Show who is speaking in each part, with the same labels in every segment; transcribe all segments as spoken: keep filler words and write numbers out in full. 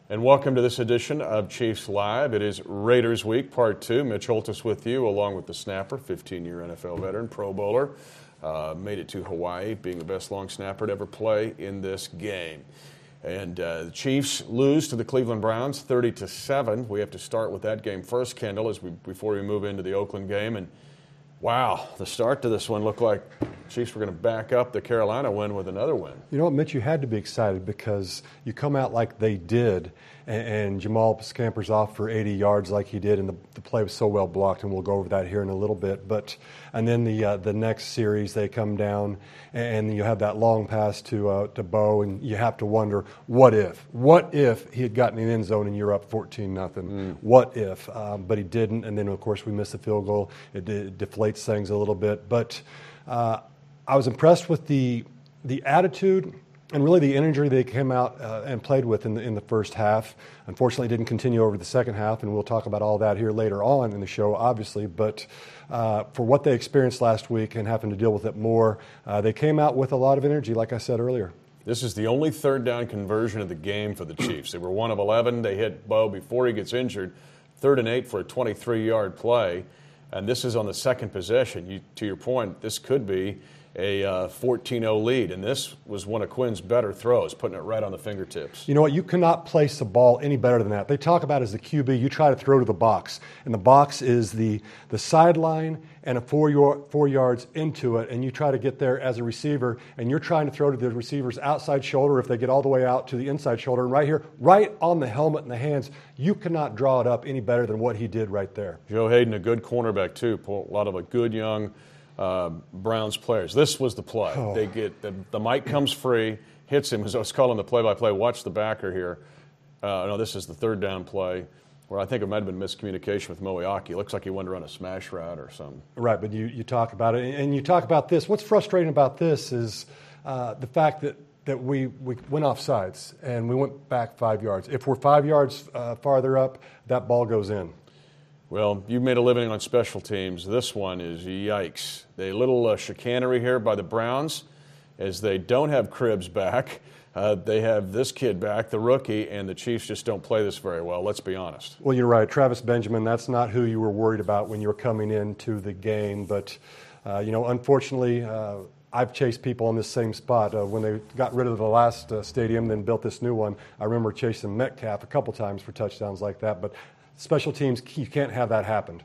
Speaker 1: And welcome to this edition of Chiefs Live. It is Raiders Week, Part two. Mitch Holthus with you, along with the snapper, fifteen-year N F L veteran, Pro Bowler. Uh, made it to Hawaii, being the best long snapper to ever play in this game. And uh, the Chiefs lose to the Cleveland Browns, thirty to seven. We have to start with that game first, Kendall, as we before we move into the Oakland game. And wow, the start to this one looked like Chiefs were going to back up the Carolina win with another win.
Speaker 2: You know what, Mitch, you had to be excited because you come out like they did, and, and Jamal scampers off for eighty yards like he did, and the, the play was so well blocked, and we'll go over that here in a little bit. But and then the uh, the next series, they come down, and you have that long pass to uh, to Bo, and you have to wonder, what if? What if he had gotten in the end zone and you're up fourteen nothing? Mm. What if? Um, but he didn't, and then, of course, we missed the field goal. It, it deflates things a little bit. But uh, I was impressed with the the attitude and really the energy they came out uh, and played with in the, in the first half. Unfortunately, it didn't continue over the second half, and we'll talk about all that here later on in the show, obviously. But uh, for what they experienced last week and having to deal with it more, uh, they came out with a lot of energy, like I said earlier.
Speaker 1: This is the only third down conversion of the game for the Chiefs. They were one of eleven. They hit Bo before he gets injured. Third and eight for a twenty-three-yard play. And this is on the second possession. You, to your point, this could be a uh, fourteen oh lead, and this was one of Quinn's better throws, putting it right on the fingertips.
Speaker 2: You know what? You cannot place the ball any better than that. They talk about as the Q B, you try to throw to the box, and the box is the, the sideline and a four, yard, four yards into it, and you try to get there as a receiver, and you're trying to throw to the receiver's outside shoulder if they get all the way out to the inside shoulder, and right here, right on the helmet and the hands, you cannot draw it up any better than what he did right there.
Speaker 1: Joe Hayden, a good cornerback, too. A lot of a good young Uh, Browns players. This was the play. Oh. They get the, the mic comes free, hits him. As I was calling the play-by-play, watch the backer here. Uh, no, this is the third down play where I think it might have been miscommunication with Moeaki. It looks like he wanted to run a smash route or something.
Speaker 2: Right, but you, you talk about it, and you talk about this. What's frustrating about this is uh, the fact that that we, we went off sides and we went back five yards. If we're five yards uh, farther up, that ball goes in.
Speaker 1: Well, you've made a living on special teams. This one is yikes. A little uh, chicanery here by the Browns as they don't have Cribbs back. Uh, they have this kid back, the rookie, and the Chiefs just don't play this very well, let's be honest.
Speaker 2: Well, you're right. Travis Benjamin, that's not who you were worried about when you were coming into the game. But, uh, you know, unfortunately, uh, I've chased people in this same spot. Uh, when they got rid of the last uh, stadium, then built this new one, I remember chasing Metcalf a couple times for touchdowns like that. But special teams, you can't have that happen.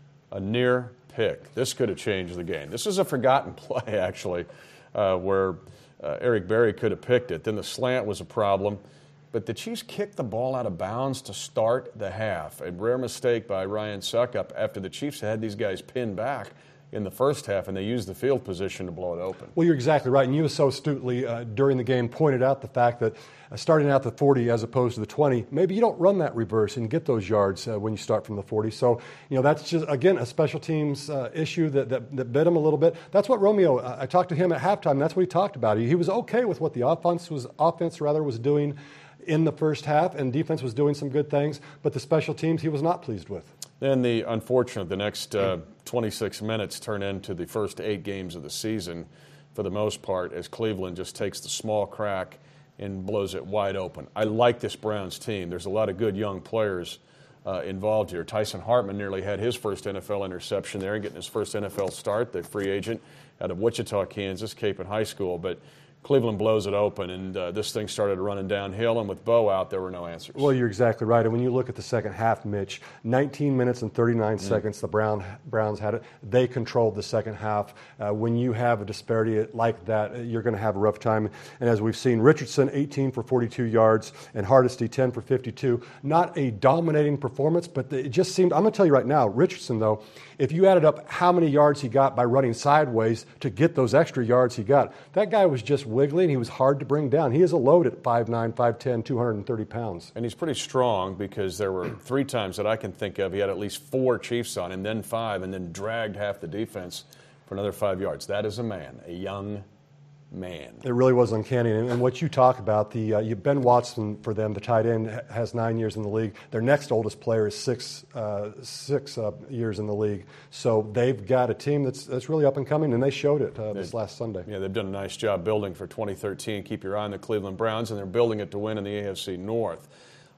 Speaker 1: A near pick. This could have changed the game. This is a forgotten play, actually, uh, where uh, Eric Berry could have picked it. Then the slant was a problem. But the Chiefs kicked the ball out of bounds to start the half. A rare mistake by Ryan Suckup after the Chiefs had these guys pinned back in the first half, and they used the field position to blow it open.
Speaker 2: Well, you're exactly right, and you so astutely uh, during the game pointed out the fact that uh, starting out the forty as opposed to the twenty, maybe you don't run that reverse and get those yards uh, when you start from the forty. So, you know, that's just, again, a special teams uh, issue that, that, that bit him a little bit. That's what Romeo, uh, I talked to him at halftime, that's what he talked about. He, he was okay with what the offense was, offense rather was doing in the first half, and defense was doing some good things, but the special teams he was not pleased with.
Speaker 1: Then the unfortunate, the next uh, twenty-six minutes turn into the first eight games of the season for the most part as Cleveland just takes the small crack and blows it wide open. I like this Browns team. There's a lot of good young players uh, involved here. Tyson Hartman nearly had his first N F L interception there and getting his first N F L start, the free agent out of Wichita, Kansas, Cape and High School. But Cleveland blows it open, and uh, this thing started running downhill, and with Bo out, there were no answers.
Speaker 2: Well, you're exactly right. And when you look at the second half, Mitch, nineteen minutes and thirty-nine mm. seconds, the Brown, Browns had it. They controlled the second half. Uh, when you have a disparity like that, you're going to have a rough time. And as we've seen, Richardson, eighteen for forty-two yards, and Hardesty, ten for fifty-two. Not a dominating performance, but it just seemed, I'm going to tell you right now, Richardson, though, if you added up how many yards he got by running sideways to get those extra yards he got, that guy was just wiggly, and he was hard to bring down. He is a load at five nine, five ten, two hundred thirty pounds.
Speaker 1: And he's pretty strong because there were three times that I can think of he had at least four Chiefs on him, then five, and then dragged half the defense for another five yards. That is a man, a young man.
Speaker 2: It really was uncanny. And, and what you talk about, the uh, you, Ben Watson for them, the tight end, has nine years in the league. Their next oldest player is six uh, six uh, years in the league. So they've got a team that's that's really up and coming, and they showed it uh, this last Sunday.
Speaker 1: Yeah, they've done a nice job building for twenty thirteen. Keep your eye on the Cleveland Browns, and they're building it to win in the A F C North.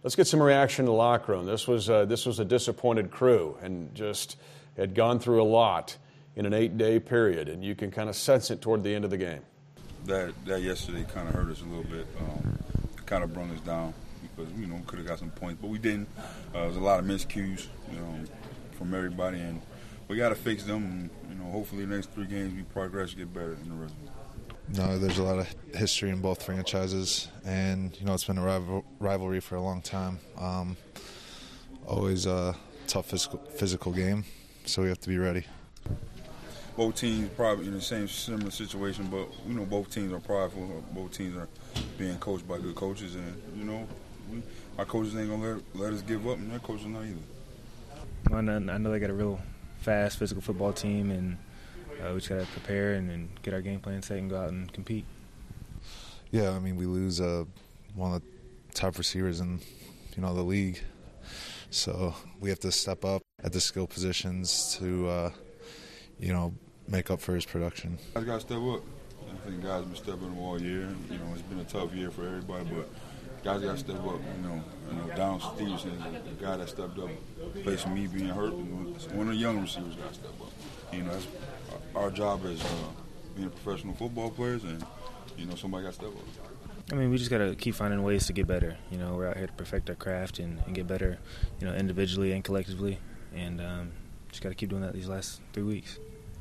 Speaker 1: Let's get some reaction to the locker room. This was uh, this was a disappointed crew and just had gone through a lot in an eight-day period, and you can kind of sense it toward the end of the game.
Speaker 3: That that yesterday kind of hurt us a little bit. Um, kind of brought us down because you know we could have got some points, but we didn't. Uh, there was a lot of miscues, you know, from everybody, and we got to fix them. And, you know, hopefully the next three games we progress, get better in the rest.
Speaker 4: No, there's a lot of history in both franchises, and you know it's been a rival, rivalry for a long time. Um, always a tough physical, physical game, so we have to be ready.
Speaker 3: Both teams probably in the same similar situation, but you know both teams are prideful. Both teams are being coached by good coaches, and you know we, our coaches ain't gonna let, let us give up, and their coaches not either.
Speaker 5: Well, I know they got a real fast physical football team, and uh, we just got to prepare and, and get our game plan set and go out and compete.
Speaker 4: Yeah, I mean we lose uh, one of the top receivers in you know the league, so we have to step up at the skill positions to. Uh, you know, make up for his production.
Speaker 3: Guys got to step up. I think guys have been stepping up all year. You know, it's been a tough year for everybody, but guys got to step up. You know, you know, Down Stevenson is the guy that stepped up, facing me being hurt. And one of the young receivers got to step up. You know, that's our job as uh, being professional football players, and you know, somebody got to step up.
Speaker 5: I mean, we just got to keep finding ways to get better. You know, we're out here to perfect our craft and, and get better, you know, individually and collectively, and um, just got to keep doing that these last three weeks.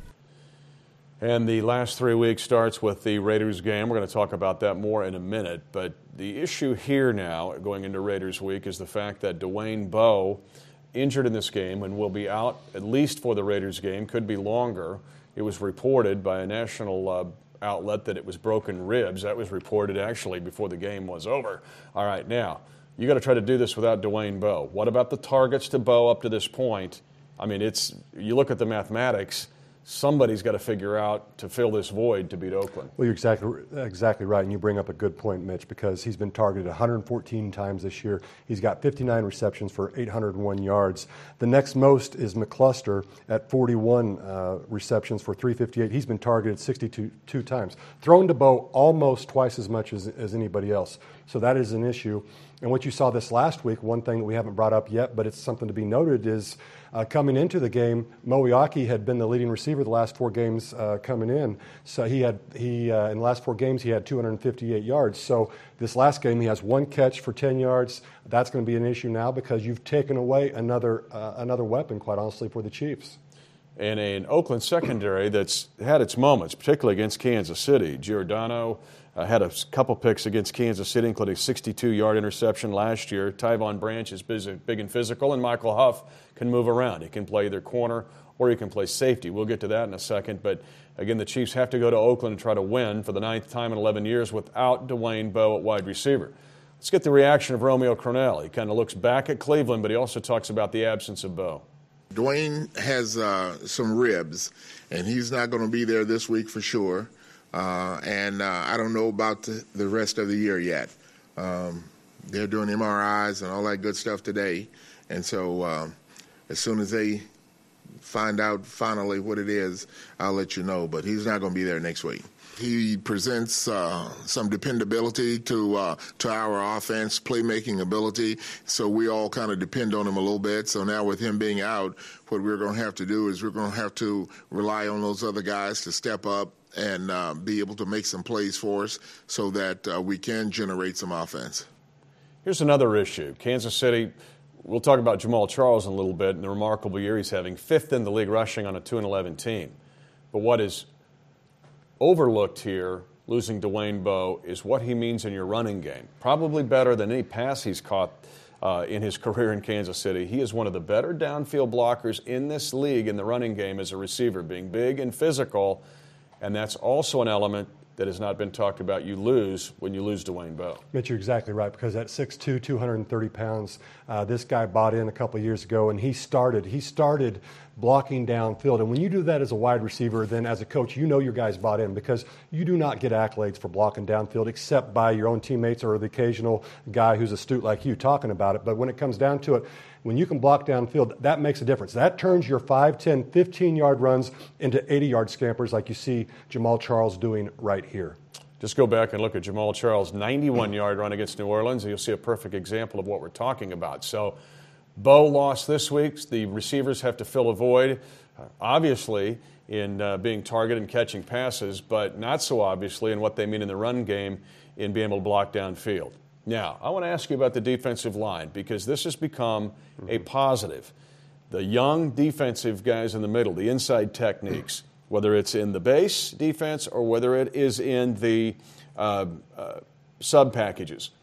Speaker 1: And the last three weeks starts with the Raiders game. We're going to talk about that more in a minute. But the issue here now, going into Raiders week, is the fact that Dwayne Bowe, injured in this game and will be out at least for the Raiders game, could be longer. It was reported by a national uh, outlet that it was broken ribs. That was reported actually before the game was over. All right, now, you got to try to do this without Dwayne Bowe. What about the targets to Bowe up to this point? I mean, it's you look at the mathematics. Somebody's got to figure out to fill this void to beat Oakland.
Speaker 2: Well, you're exactly exactly right, and you bring up a good point, Mitch, because he's been targeted one hundred fourteen times this year. He's got fifty-nine receptions for eight hundred one yards. The next most is McCluster at forty-one uh, receptions for three fifty-eight. He's been targeted sixty-two two times. Thrown to Bowe almost twice as much as, as anybody else. So that is an issue. And what you saw this last week, one thing that we haven't brought up yet, but it's something to be noted, is uh, coming into the game, Moeaki had been the leading receiver the last four games uh, coming in. So he had he uh, in the last four games he had two hundred fifty-eight yards. So this last game he has one catch for ten yards. That's going to be an issue now because you've taken away another uh, another weapon, quite honestly, for the Chiefs.
Speaker 1: And an Oakland secondary that's had its moments, particularly against Kansas City. Giordano uh, had a couple picks against Kansas City, including a sixty-two-yard interception last year. Tyvon Branch is big and physical, and Michael Huff can move around. He can play either corner or he can play safety. We'll get to that in a second. But, again, the Chiefs have to go to Oakland and try to win for the ninth time in eleven years without Dwayne Bowe at wide receiver. Let's get the reaction of Romeo Crennel. He kind of looks back at Cleveland, but he also talks about the absence of Bowe.
Speaker 6: Dwayne has uh, some ribs, and he's not going to be there this week for sure. Uh, and uh, I don't know about the, the rest of the year yet. Um, they're doing M R Is and all that good stuff today. And so uh, as soon as they find out finally what it is, I'll let you know. But he's not going to be there next week. He presents uh, some dependability to uh, to our offense, playmaking ability, so we all kind of depend on him a little bit. So now with him being out, what we're going to have to do is we're going to have to rely on those other guys to step up and uh, be able to make some plays for us so that uh, we can generate some offense.
Speaker 1: Here's another issue. Kansas City, we'll talk about Jamaal Charles in a little bit and the remarkable year he's having, fifth in the league rushing on a two and eleven team. But what is overlooked here, losing Dwayne Bowe, is what he means in your running game. Probably better than any pass he's caught uh, in his career in Kansas City. He is one of the better downfield blockers in this league in the running game as a receiver, being big and physical, and that's also an element that has not been talked about. You lose when you lose Dwayne Bowe.
Speaker 2: Mitch, you're exactly right, because at six two, two hundred thirty pounds, uh, this guy bought in a couple of years ago, and he started he started blocking downfield. And when you do that as a wide receiver, then as a coach, you know your guys bought in, because you do not get accolades for blocking downfield except by your own teammates or the occasional guy who's astute like you talking about it. But when it comes down to it, when you can block downfield, that makes a difference. That turns your five, ten, fifteen-yard runs into eighty-yard scampers like you see Jamaal Charles doing right here.
Speaker 1: Just go back and look at Jamal Charles' ninety-one-yard run against New Orleans, and you'll see a perfect example of what we're talking about. So Bo lost this week. The receivers have to fill a void, uh, obviously, in uh, being targeted and catching passes, but not so obviously in what they mean in the run game in being able to block downfield. Now, I want to ask you about the defensive line because this has become a positive. The young defensive guys in the middle, the inside techniques, whether it's in the base defense or whether it is in the uh, uh, sub-packages.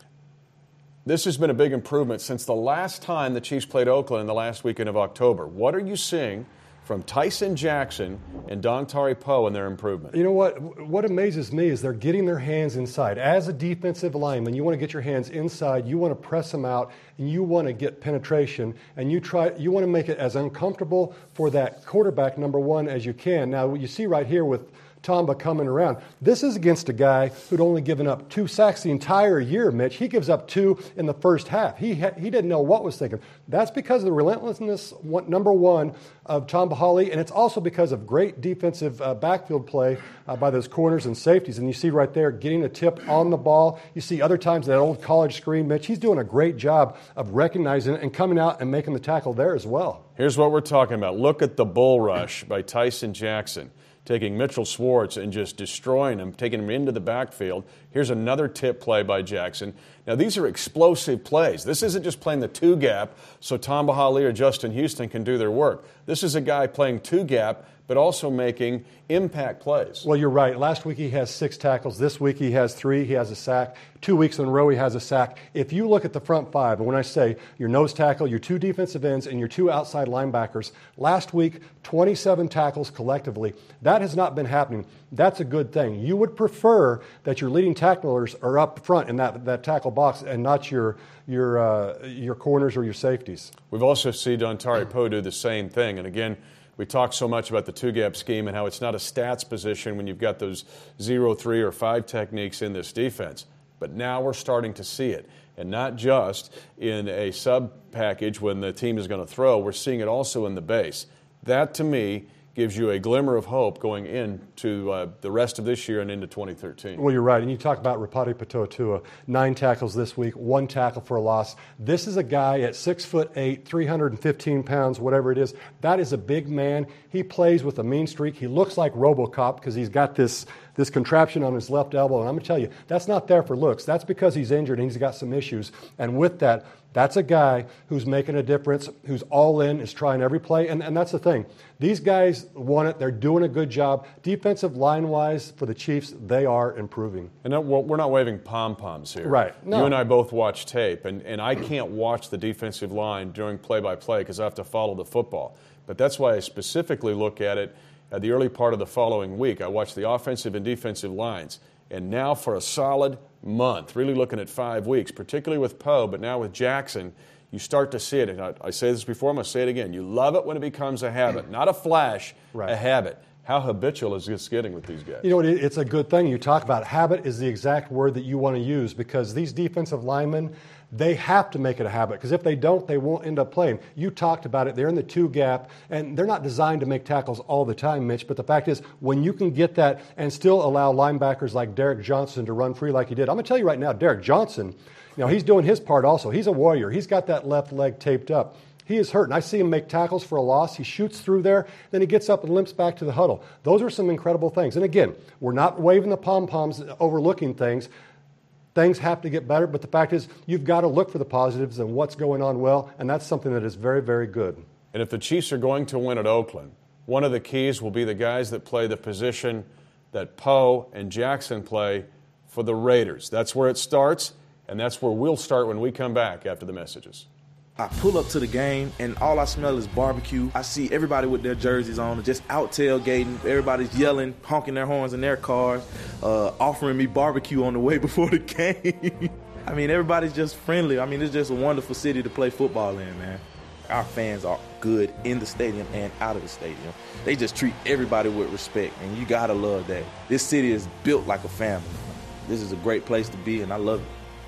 Speaker 1: This has been a big improvement since the last time the Chiefs played Oakland in the last weekend of October. What are you seeing from Tyson Jackson and Dontari Poe in their improvement?
Speaker 2: You know what? What amazes me is they're getting their hands inside. As a defensive lineman, you want to get your hands inside, you want to press them out, and you want to get penetration, and you try. You want to make it as uncomfortable for that quarterback, number one, as you can. Now, what you see right here with Tamba coming around. This is against a guy who'd only given up two sacks the entire year, Mitch. He gives up two in the first half. He ha- he didn't know what was thinking. That's because of the relentlessness, one, number one, of Tamba Hali, and it's also because of great defensive uh, backfield play uh, by those corners and safeties. And you see right there, getting a tip on the ball. You see other times that old college screen, Mitch. He's doing a great job of recognizing it and coming out and making the tackle there as well.
Speaker 1: Here's what we're talking about. Look at the bull rush by Tyson Jackson, taking Mitchell Schwartz and just destroying him, taking him into the backfield. Here's another tip play by Jackson. Now, these are explosive plays. This isn't just playing the two-gap so Tamba Hali or Justin Houston can do their work. This is a guy playing two-gap but also making impact plays.
Speaker 2: Well, you're right. Last week he has six tackles. This week he has three. He has a sack. Two weeks in a row he has a sack. If you look at the front five, and when I say your nose tackle, your two defensive ends, and your two outside linebackers, last week, twenty-seven tackles collectively. That has not been happening. That's a good thing. You would prefer that your leading tacklers are up front in that, that tackle box and not your your uh, your corners or your safeties.
Speaker 1: We've also seen Dontari Poe do the same thing. And again, we talk so much about the two-gap scheme and how it's not a stats position when you've got those zero, three, or five techniques in this defense. But now we're starting to see it. And not just in a sub-package when the team is going to throw. We're seeing it also in the base. That, to me, gives you a glimmer of hope going into uh, the rest of this year and into twenty thirteen.
Speaker 2: Well, you're right. And you talk about Rapati Patotua, nine tackles this week, one tackle for a loss. This is a guy at six foot eight, three hundred fifteen pounds, whatever it is. That is a big man. He plays with a mean streak. He looks like RoboCop because he's got this this contraption on his left elbow. And I'm going to tell you, that's not there for looks. That's because he's injured and he's got some issues. And with that, that's a guy who's making a difference, who's all in, is trying every play. And, and that's the thing. These guys want it. They're doing a good job. Defensive line-wise for the Chiefs, they are improving.
Speaker 1: And we're not waving pom-poms here.
Speaker 2: Right. No.
Speaker 1: You and I both watch tape, and, and I can't watch the defensive line during play-by-play because I have to follow the football. But that's why I specifically look at it at the early part of the following week. I watch the offensive and defensive lines. And now for a solid month, really looking at five weeks, particularly with Poe, but now with Jackson, you start to see it. And I, I say this before, I'm going to say it again. You love it when it becomes a habit, not a flash, right. A habit. How habitual is this getting with these guys?
Speaker 2: You know, it's a good thing you talk about. Habit is the exact word that you want to use because these defensive linemen, they have to make it a habit because if they don't, they won't end up playing. You talked about it. They're in the two gap, and they're not designed to make tackles all the time, Mitch, but the fact is when you can get that and still allow linebackers like Derek Johnson to run free like he did. I'm going to tell you right now, Derek Johnson, you know, he's doing his part also. He's a warrior. He's got that left leg taped up. He is hurt, and I see him make tackles for a loss. He shoots through there, then he gets up and limps back to the huddle. Those are some incredible things. And again, we're not waving the pom-poms, overlooking things. Things have to get better, but the fact is you've got to look for the positives and what's going on well, and that's something that is very, very good.
Speaker 1: And if the Chiefs are going to win at Oakland, one of the keys will be the guys that play the position that Poe and Jackson play for the Raiders. That's where it starts, and that's where we'll start when we come back after the messages.
Speaker 7: I pull up to the game, and all I smell is barbecue. I see everybody with their jerseys on, just out tailgating. Everybody's yelling, honking their horns in their cars, uh, offering me barbecue on the way before the game. I mean, everybody's just friendly. I mean, it's just a wonderful city to play football in, man. Our fans are good in the stadium and out of the stadium. They just treat everybody with respect, and you got to love that. This city is built like a family. This is a great place to be, and I love it.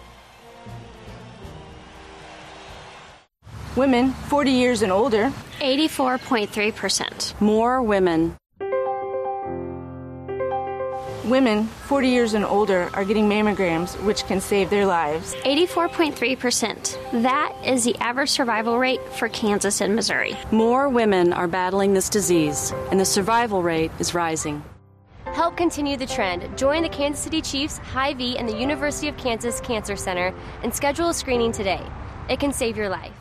Speaker 8: Women forty years and older,
Speaker 9: eighty-four point three percent.
Speaker 8: More women. Women forty years and older are getting mammograms, which can save their lives.
Speaker 9: eighty-four point three percent. That is the average survival rate for Kansas and Missouri.
Speaker 10: More women are battling this disease, and the survival rate is rising.
Speaker 11: Help continue the trend. Join the Kansas City Chiefs, Hy-Vee, and the University of Kansas Cancer Center and schedule a screening today. It can save your life.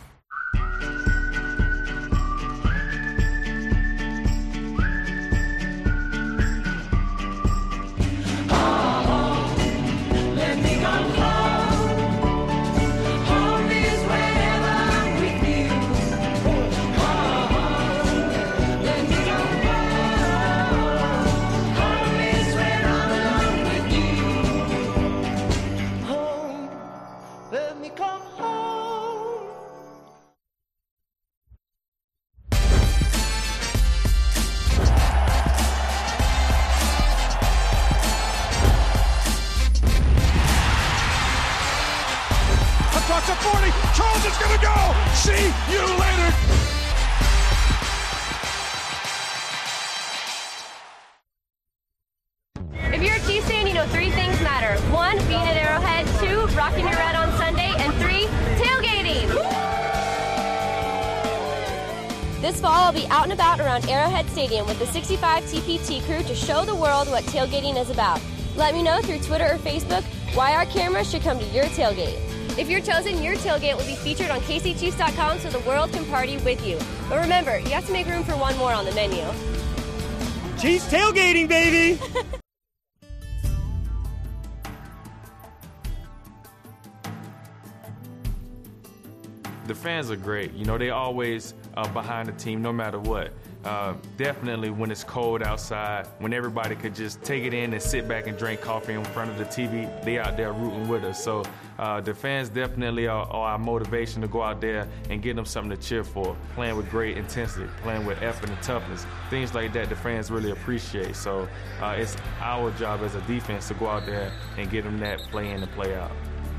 Speaker 11: This fall, I'll be out and about around Arrowhead Stadium with the sixty-five T P T crew to show the world what tailgating is about. Let me know through Twitter or Facebook why our cameras should come to your tailgate. If you're chosen, your tailgate will be featured on K C Chiefs dot com so the world can party with you. But remember, you have to make room for one more on the menu.
Speaker 12: Chiefs tailgating, baby!
Speaker 13: The fans are great. You know, they always uh, behind the team no matter what. Uh, definitely when it's cold outside, when everybody could just take it in and sit back and drink coffee in front of the T V, they out there rooting with us. So uh, the fans definitely are, are our motivation to go out there and give them something to cheer for. Playing with great intensity, playing with effort and toughness, things like that the fans really appreciate. So uh, it's our job as a defense to go out there and give them that play in and play out.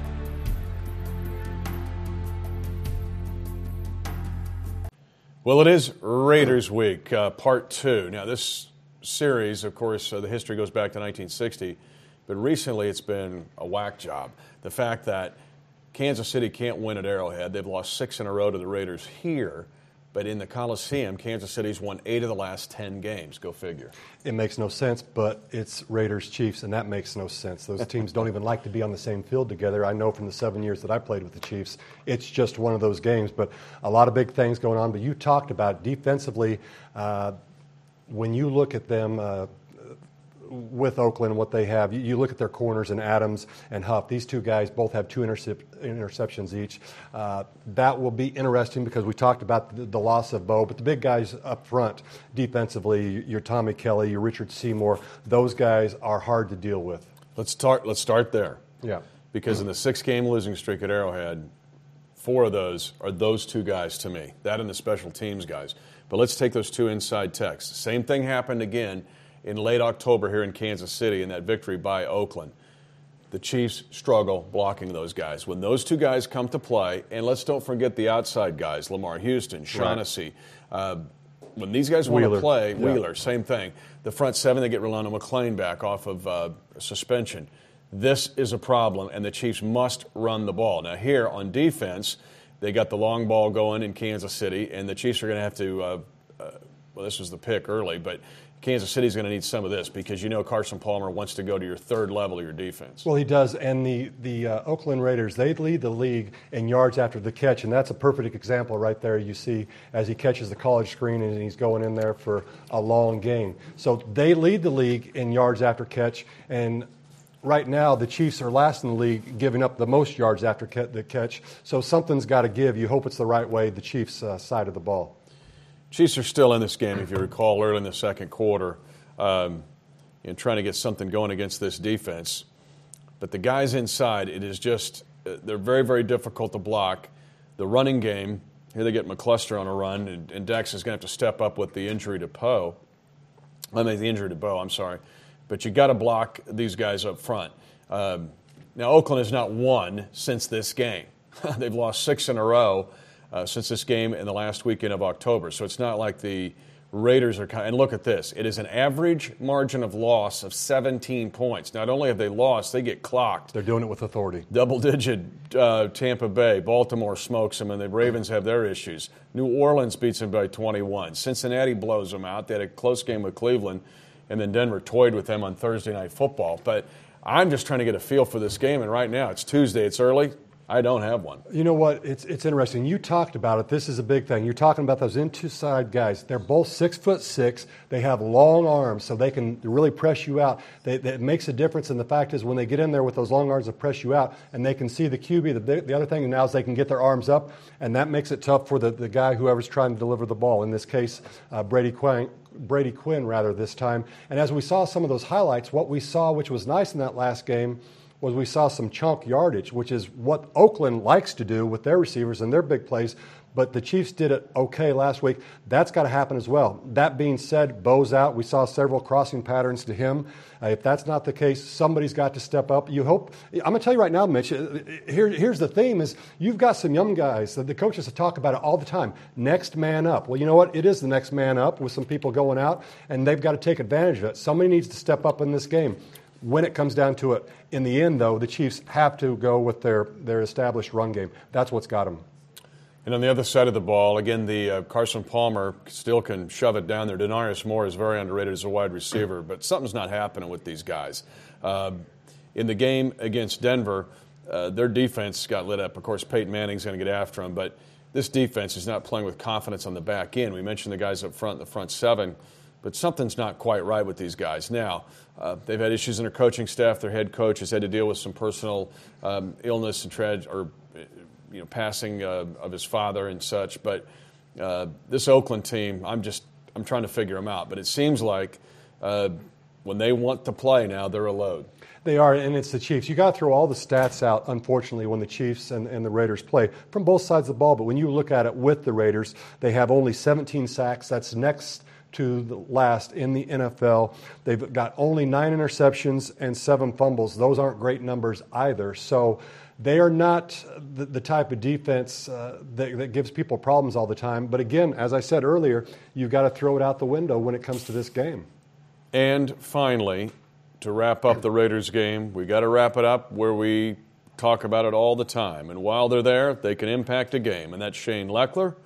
Speaker 1: Well, it is Raiders Week, uh, part two. Now, this series, of course, uh, the history goes back to nineteen sixty, but recently it's been a whack job. The fact that Kansas City can't win at Arrowhead, they've lost six in a row to the Raiders here, but in the Coliseum, Kansas City's won eight of the last ten games. Go figure.
Speaker 2: It makes no sense, but it's Raiders Chiefs, and that makes no sense. Those teams don't even like to be on the same field together. I know from the seven years that I played with the Chiefs, it's just one of those games. But a lot of big things going on. But you talked about defensively, uh, when you look at them uh, with Oakland, what they have, you, you look at their corners and Adams and Huff. These two guys both have two intercep- interceptions each. Uh, that will be interesting because we talked about the, the loss of Bo, but the big guys up front defensively, your Tommy Kelly, your Richard Seymour, those guys are hard to deal with.
Speaker 1: Let's start. Let's start there.
Speaker 2: Yeah.
Speaker 1: Because in the six-game losing streak at Arrowhead, four of those are those two guys to me. That and the special teams guys. But let's take those two inside techs. Same thing happened again in late October here in Kansas City in that victory by Oakland. The Chiefs struggle blocking those guys. When those two guys come to play, and let's don't forget the outside guys, Lamar Houston, Shaughnessy. Right. Uh, when these guys want to play, yeah. Wheeler, same thing. The front seven, they get Rolando McClain back off of uh, suspension. This is a problem, and the Chiefs must run the ball. Now here on defense, they got the long ball going in Kansas City, and the Chiefs are going to have to, uh, uh, well, this was the pick early, but Kansas City's going to need some of this because you know Carson Palmer wants to go to your third level of your defense.
Speaker 2: Well, he does, and the, the uh, Oakland Raiders, they lead the league in yards after the catch, and that's a perfect example right there you see as he catches the college screen and he's going in there for a long gain. So they lead the league in yards after catch, and right now the Chiefs are last in the league giving up the most yards after the catch, so something's got to give. You hope it's the right way, the Chiefs' uh, side of the ball.
Speaker 1: Chiefs are still in this game, if you recall, early in the second quarter, um, and trying to get something going against this defense. But the guys inside, it is just, they're very, very difficult to block. The running game, here they get McCluster on a run, and, and Dex is going to have to step up with the injury to Poe. I mean, the injury to Bo, I'm sorry. But you got to block these guys up front. Um, now, Oakland has not won since this game. They've lost six in a row. Uh, since this game in the last weekend of October. So it's not like the Raiders are, and look at this. It is an average margin of loss of seventeen points. Not only have they lost, they get clocked.
Speaker 2: They're doing it with authority.
Speaker 1: Double-digit uh, Tampa Bay. Baltimore smokes them, and the Ravens have their issues. New Orleans beats them by twenty-one. Cincinnati blows them out. They had a close game with Cleveland, and then Denver toyed with them on Thursday Night Football. But I'm just trying to get a feel for this game, and right now it's Tuesday. It's early. I don't have one.
Speaker 2: You know what? It's it's interesting. You talked about it. This is a big thing. You're talking about those inside guys. They're both six foot six. They have long arms, so they can really press you out. They, that makes a difference. And the fact is, when they get in there with those long arms to press you out, and they can see the Q B. The, the other thing now is they can get their arms up, and that makes it tough for the, the guy whoever's trying to deliver the ball. In this case, uh, Brady Quinn. Brady Quinn, rather, this time. And as we saw some of those highlights, what we saw, which was nice in that last game, was we saw some chunk yardage, which is what Oakland likes to do with their receivers and their big plays. But the Chiefs did it okay last week. That's got to happen as well. That being said, Bo's out. We saw several crossing patterns to him. Uh, if that's not the case, somebody's got to step up. You hope. I'm going to tell you right now, Mitch, here, here's the theme is you've got some young guys. The coaches talk about it all the time. Next man up. Well, you know what? It is the next man up with some people going out, and they've got to take advantage of it. Somebody needs to step up in this game. When it comes down to it, in the end, though, the Chiefs have to go with their, their established run game. That's what's got them.
Speaker 1: And on the other side of the ball, again, the uh, Carson Palmer still can shove it down there. Denarius Moore is very underrated as a wide receiver, but something's not happening with these guys. Uh, in the game against Denver, uh, their defense got lit up. Of course, Peyton Manning's going to get after them, but this defense is not playing with confidence on the back end. We mentioned the guys up front, the front seven, but something's not quite right with these guys. Now, uh, they've had issues in their coaching staff. Their head coach has had to deal with some personal um, illness and tragedy, or you know, passing uh, of his father and such. But uh, this Oakland team, I'm just I'm trying to figure them out. But it seems like uh, when they want to play now, they're a load.
Speaker 2: They are, and it's the Chiefs. You got to throw all the stats out, unfortunately, when the Chiefs and, and the Raiders play from both sides of the ball. But when you look at it with the Raiders, they have only seventeen sacks. That's next to the last in the N F L. They've got only nine interceptions and seven fumbles. Those aren't great numbers either. So they are not the, the type of defense uh, that, that gives people problems all the time. But again, as I said earlier, you've got to throw it out the window when it comes to this game.
Speaker 1: And finally, to wrap up the Raiders game, we got to wrap it up where we talk about it all the time. And while they're there, they can impact a game. And that's Shane Lechler,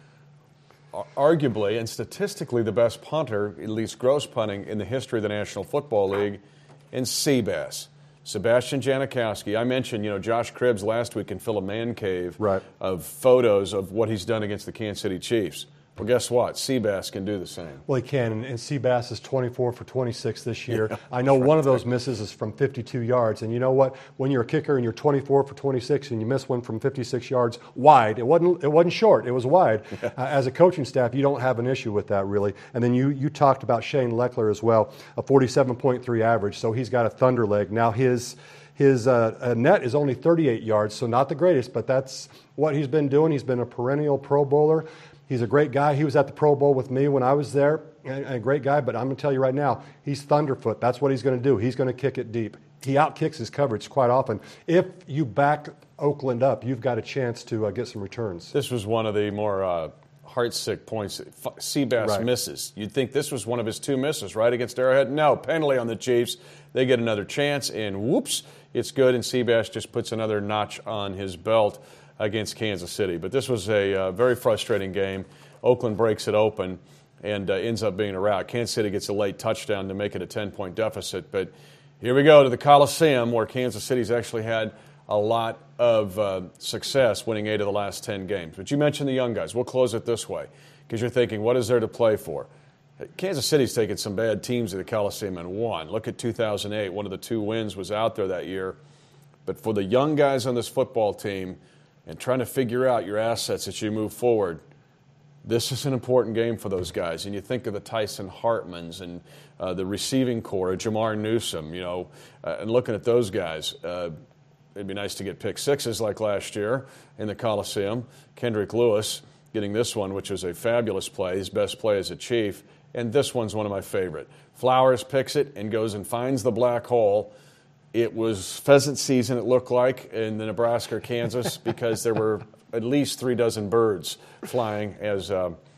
Speaker 1: arguably and statistically the best punter, at least gross punting, in the history of the National Football League, and Seabass. Sebastian Janikowski. I mentioned, you know, Josh Cribbs last week can fill a man cave
Speaker 2: right.
Speaker 1: of photos of what he's done against the Kansas City Chiefs. Well, guess what? Seabass can do the same.
Speaker 2: Well, he can, and, and Seabass is twenty-four for twenty-six this year.
Speaker 1: Yeah,
Speaker 2: I know
Speaker 1: right.
Speaker 2: one of those misses is from fifty-two yards, and you know what? When you're a kicker and you're twenty-four for twenty-six and you miss one from fifty-six yards wide, it wasn't it wasn't short, it was wide.
Speaker 1: Yeah.
Speaker 2: Uh, as a coaching staff, you don't have an issue with that, really. And then you, you talked about Shane Lechler as well, a forty-seven point three average, so he's got a thunder leg. Now his His uh, net is only thirty-eight yards, so not the greatest, but that's what he's been doing. He's been a perennial Pro Bowler. He's a great guy. He was at the Pro Bowl with me when I was there, and a great guy, but I'm going to tell you right now, he's thunderfoot. That's what he's going to do. He's going to kick it deep. He outkicks his coverage quite often. If you back Oakland up, you've got a chance to uh, get some returns.
Speaker 1: This was one of the more uh, heart-sick points. Seabass
Speaker 2: right.
Speaker 1: misses. You'd think this was one of his two misses, right, against Arrowhead? No, penalty on the Chiefs. They get another chance, and whoops, it's good, and Seabass just puts another notch on his belt against Kansas City. But this was a uh, very frustrating game. Oakland breaks it open and uh, ends up being a rout. Kansas City gets a late touchdown to make it a ten-point deficit. But here we go to the Coliseum, where Kansas City's actually had a lot of uh, success winning eight of the last ten games. But you mentioned the young guys. We'll close it this way because you're thinking, what is there to play for? Kansas City's taken some bad teams to the Coliseum and won. Look at two thousand eight. One of the two wins was out there that year. But for the young guys on this football team and trying to figure out your assets as you move forward, this is an important game for those guys. And you think of the Tyson Hartmans and uh, the receiving core, Jamar Newsom, you know, uh, and looking at those guys, uh, it'd be nice to get pick sixes like last year in the Coliseum. Kendrick Lewis getting this one, which was a fabulous play, his best play as a Chief. And this one's one of my favorite. Flowers picks it and goes and finds the black hole. It was pheasant season, it looked like, in the Nebraska, Kansas, because there were at least three dozen birds flying as uh,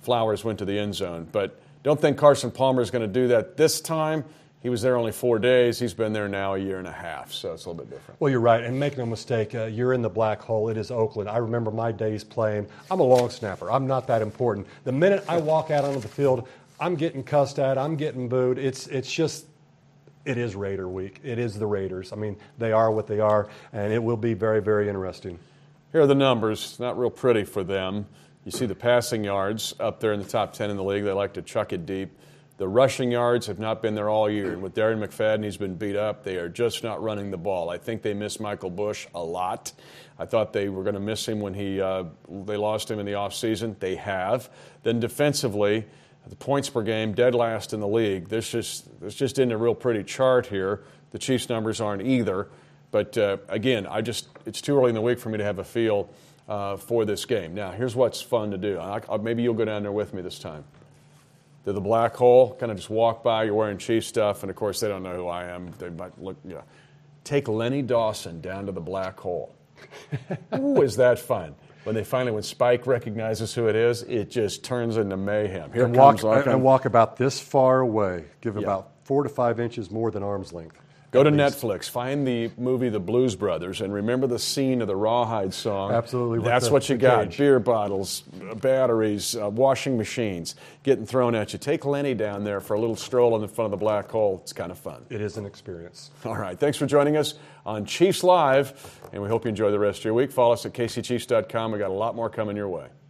Speaker 1: Flowers went to the end zone. But don't think Carson Palmer is going to do that this time. He was there only four days. He's been there now a year and a half, so it's a little bit different.
Speaker 2: Well, you're right, and make no mistake, uh, you're in the black hole. It is Oakland. I remember my days playing. I'm a long snapper. I'm not that important. The minute I walk out onto the field, I'm getting cussed at. I'm getting booed. It's it's just, it is Raider week. It is the Raiders. I mean, they are what they are, and it will be very, very interesting.
Speaker 1: Here are the numbers. Not real pretty for them. You see the passing yards up there in the top ten in the league. They like to chuck it deep. The rushing yards have not been there all year. And with Darren McFadden, he's been beat up. They are just not running the ball. I think they miss Michael Bush a lot. I thought they were going to miss him when he uh, they lost him in the offseason. They have. Then defensively, the points per game, dead last in the league. This just, this just isn't a real pretty chart here. The Chiefs' numbers aren't either. But, uh, again, I just it's too early in the week for me to have a feel uh, for this game. Now, here's what's fun to do. I, I, maybe you'll go down there with me this time. To the black hole, kind of just walk by, you're wearing Chief stuff, and of course they don't know who I am. They might look, yeah. Take Lenny Dawson down to the black hole. Ooh, is that fun? When they finally, when Spike recognizes who it is, it just turns into mayhem. Here
Speaker 2: and
Speaker 1: comes
Speaker 2: walk, and walk about this far away, give
Speaker 1: yeah.
Speaker 2: about four to five inches more than arm's length.
Speaker 1: Go to Netflix, find the movie The Blues Brothers, and remember the scene of the Rawhide song.
Speaker 2: Absolutely.
Speaker 1: That's
Speaker 2: the,
Speaker 1: what you
Speaker 2: the
Speaker 1: got.
Speaker 2: cage.
Speaker 1: Beer bottles, batteries, uh, washing machines getting thrown at you. Take Lenny down there for a little stroll in the front of the black hole. It's kind of fun.
Speaker 2: It is an experience.
Speaker 1: All right. Thanks for joining us on Chiefs Live, and we hope you enjoy the rest of your week. Follow us at K C Chiefs dot com. We got a lot more coming your way.